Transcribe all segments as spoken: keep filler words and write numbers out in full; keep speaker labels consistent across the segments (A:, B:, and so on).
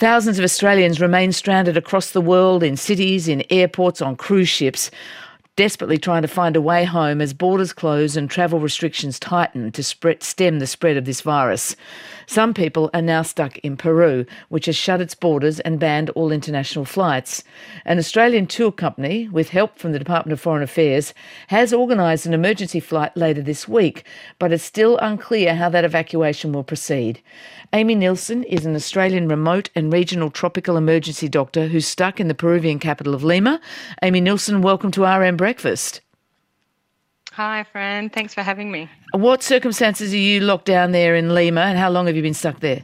A: Thousands of Australians remain stranded across the world in cities, in airports, on cruise ships, desperately trying to find a way home as borders close and travel restrictions tighten to spread, stem the spread of this virus. Some people are now stuck in Peru, which has shut its borders and banned all international flights. An Australian tour company, with help from the Department of Foreign Affairs, has organised an emergency flight later this week, but it's still unclear how that evacuation will proceed. Amy Nilsson is an Australian remote and regional tropical emergency doctor who's stuck in the Peruvian capital of Lima. Amy Nilsson, welcome to R M Breakfast.
B: Hi, Fran. Thanks for having me.
A: What circumstances are you locked down there in Lima, and how long have you been stuck there?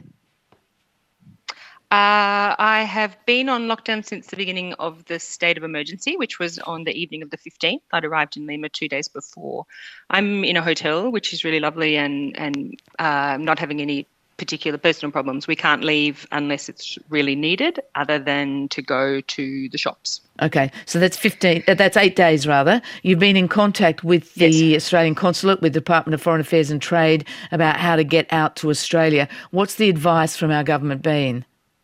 B: Uh, I have been on lockdown since the beginning of the state of emergency, which was on the evening of the fifteenth. I'd arrived in Lima two days before. I'm in a hotel, which is really lovely, and, and uh, not having any particular personal problems. We can't leave unless it's really needed, other than to go to the shops.
A: Okay, so that's fifteen. Uh, that's eight days rather. You've been in contact with the yes. Australian Consulate, with the Department of Foreign Affairs and Trade about how to get out to Australia. What's the advice from our government been?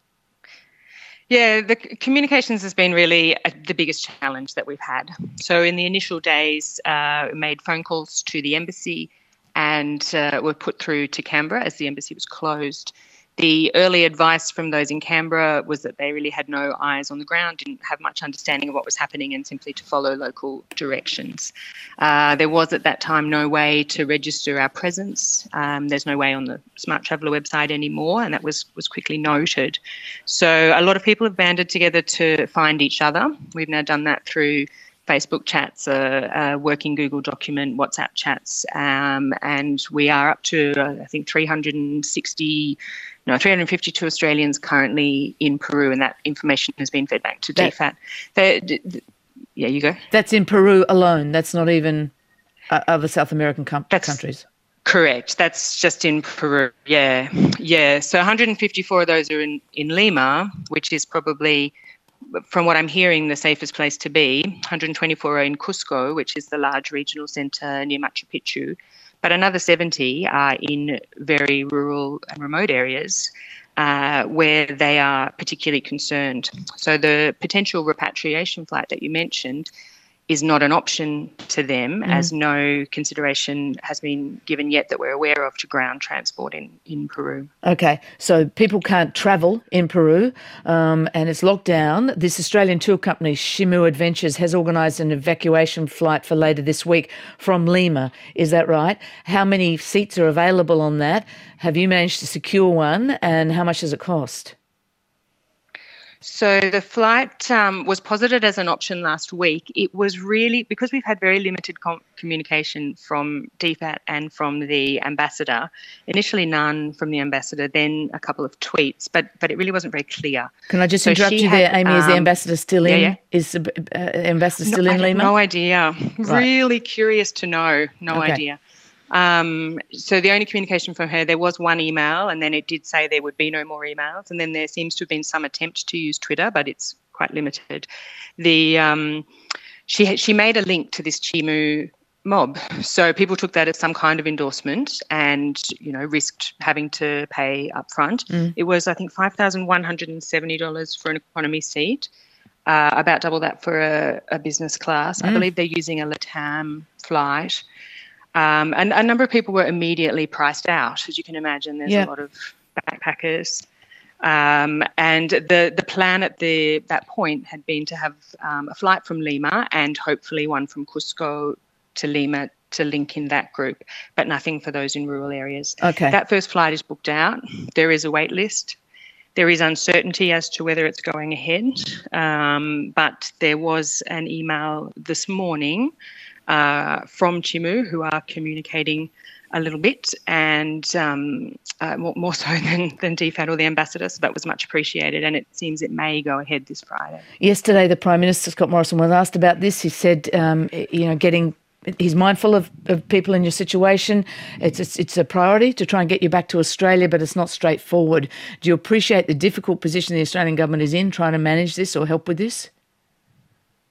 B: Yeah, the communications has been really uh, the biggest challenge that we've had. So in the initial days, uh, we made phone calls to the embassy and uh, were put through to Canberra as the embassy was closed. The early advice from those in Canberra was that they really had no eyes on the ground, didn't have much understanding of what was happening, and simply to follow local directions. Uh, there was at that time no way to register our presence. Um, there's no way on the Smart Traveller website anymore, and that was, was quickly noted. So a lot of people have banded together to find each other. We've now done that through Facebook chats, a, a working Google document, WhatsApp chats, um, and we are up to, uh, I think, three hundred sixty, no, three hundred fifty-two Australians currently in Peru, and that information has been fed back to D FAT. They, d- d- yeah, you go.
A: That's in Peru alone. That's not even uh, other South American com-
B: That's
A: countries.
B: Correct. That's just in Peru. Yeah, yeah. So one hundred fifty-four of those are in, in Lima, which is probably, from what I'm hearing, the safest place to be. one hundred twenty-four are in Cusco, which is the large regional centre near Machu Picchu. But another seventy are in very rural and remote areas uh, where they are particularly concerned. So the potential repatriation flight that you mentioned is not an option to them, mm. as no consideration has been given yet that we're aware of to ground transport in, in Peru.
A: Okay, so people can't travel in Peru um, and it's locked down. This Australian tour company, Shimu Adventures, has organised an evacuation flight for later this week from Lima. Is that right? How many seats are available on that? Have you managed to secure one, and how much does it cost?
B: So the flight um, was posited as an option last week. It was really, because we've had very limited com- communication from D FAT and from the ambassador, initially none from the ambassador, then a couple of tweets, but but it really wasn't very clear.
A: Can I just
B: so
A: interrupt you
B: had,
A: there, Amy? Is the
B: um,
A: ambassador still
B: yeah,
A: in?
B: Yeah.
A: Is the uh, ambassador still
B: no,
A: in
B: I
A: Lima?
B: No idea.
A: Right.
B: Really curious to know. No
A: okay.
B: idea. Um, so the only communication from her, there was one email, and then it did say there would be no more emails. And then there seems to have been some attempt to use Twitter, but it's quite limited. The um, she she made a link to this Chimu mob, so people took that as some kind of endorsement, and you know risked having to pay up front. Mm. It was I think five thousand one hundred and seventy dollars for an economy seat, uh, about double that for a, a business class. Mm. I believe they're using a LATAM flight. Um, and a number of people were immediately priced out. As you can imagine, there's
A: yeah.
B: a lot of backpackers. Um, and the, the plan at the that point had been to have um, a flight from Lima and hopefully one from Cusco to Lima to link in that group, but nothing for those in rural areas.
A: Okay.
B: That first flight is booked out. There is a wait list. There is uncertainty as to whether it's going ahead, um, but there was an email this morning Uh, from Chimu, who are communicating a little bit, and um, uh, more, more so than, than D FAT or the ambassador, so that was much appreciated, and it seems it may go ahead this Friday.
A: Yesterday, the Prime Minister, Scott Morrison, was asked about this. He said, um, you know, getting... He's mindful of, of people in your situation. It's, it's it's a priority to try and get you back to Australia, but it's not straightforward. Do you appreciate the difficult position the Australian government is in trying to manage this or help with this?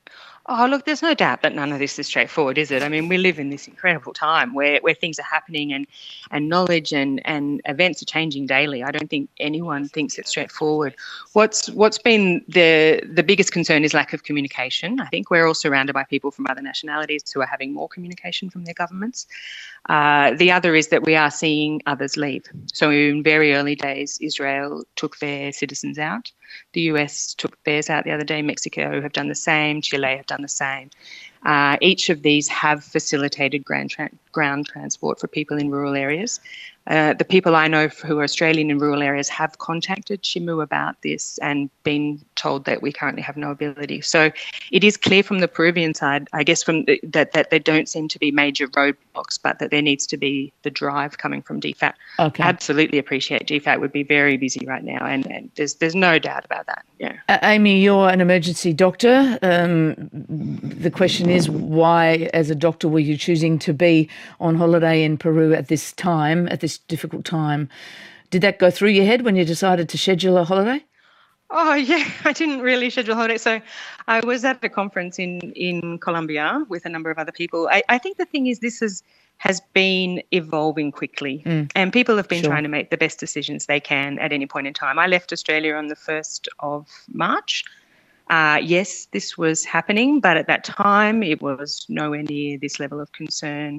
B: Oh, look, there's no doubt that none of this is straightforward, is it? I mean, we live in this incredible time where, where things are happening and, and knowledge and, and events are changing daily. I don't think anyone thinks it's straightforward. What's what's been the the biggest concern is lack of communication. I think we're all surrounded by people from other nationalities who are having more communication from their governments. Uh, the other is that we are seeing others leave. So in very early days, Israel took their citizens out. The U S took theirs out the other day. Mexico have done the same. Chile have done the same. Uh, each of these have facilitated ground, tra- ground transport for people in rural areas. Uh, the people I know who are Australian in rural areas have contacted Shimu about this and been told that we currently have no ability. So it is clear from the Peruvian side, I guess, from the, that, that there don't seem to be major roadblocks, but that there needs to be the drive coming from D FAT.
A: Okay.
B: Absolutely appreciate D FAT would be very busy right now, and, and there's there's no doubt about that. Yeah.
A: Uh, Amy, you're an emergency doctor. Um, the question is, why, as a doctor, were you choosing to be on holiday in Peru at this time, at this difficult time? Did that go through your head when you decided to schedule a holiday?
B: Oh, yeah, I didn't really schedule a holiday. So I was at a conference in, in Colombia with a number of other people. I, I think the thing is this is, has been evolving quickly mm. and people have been sure. trying to make the best decisions they can at any point in time. I left Australia on the first of March. Uh, yes, this was happening, but at that time it was nowhere near this level of concern.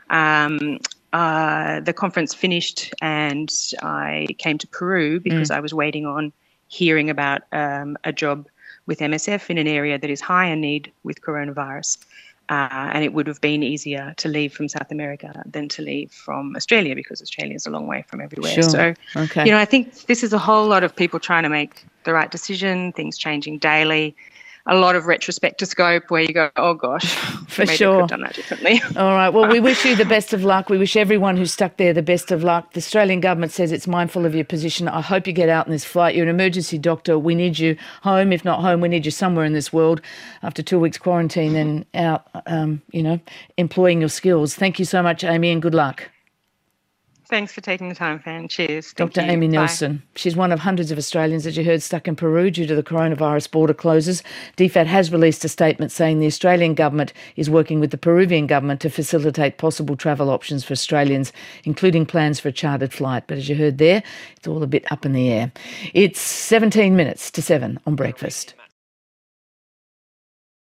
B: Um, uh, the conference finished and I came to Peru because mm. I was waiting on hearing about um, a job with M S F in an area that is high in need with coronavirus. Uh, and it would have been easier to leave from South America than to leave from Australia because Australia is a long way from everywhere.
A: Sure.
B: So,
A: okay.
B: you know, I think this is a whole lot of people trying to make the right decision, things changing daily. A lot of retrospectoscope where you go, oh gosh,
A: for
B: maybe
A: sure,
B: I could have done that differently.
A: All right. Well, we wish you the best of luck. We wish everyone who's stuck there the best of luck. The Australian government says it's mindful of your position. I hope you get out in this flight. You're an emergency doctor. We need you home. If not home, we need you somewhere in this world after two weeks quarantine and out, um, you know, employing your skills. Thank you so much, Amy, and good luck.
B: Thanks for taking the time, Fan. Cheers.
A: Doctor Amy Nelson. She's one of hundreds of Australians, as you heard, stuck in Peru due to the coronavirus border closures. D FAT has released a statement saying the Australian government is working with the Peruvian government to facilitate possible travel options for Australians, including plans for a chartered flight. But as you heard there, it's all a bit up in the air. It's seventeen minutes to seven on Breakfast.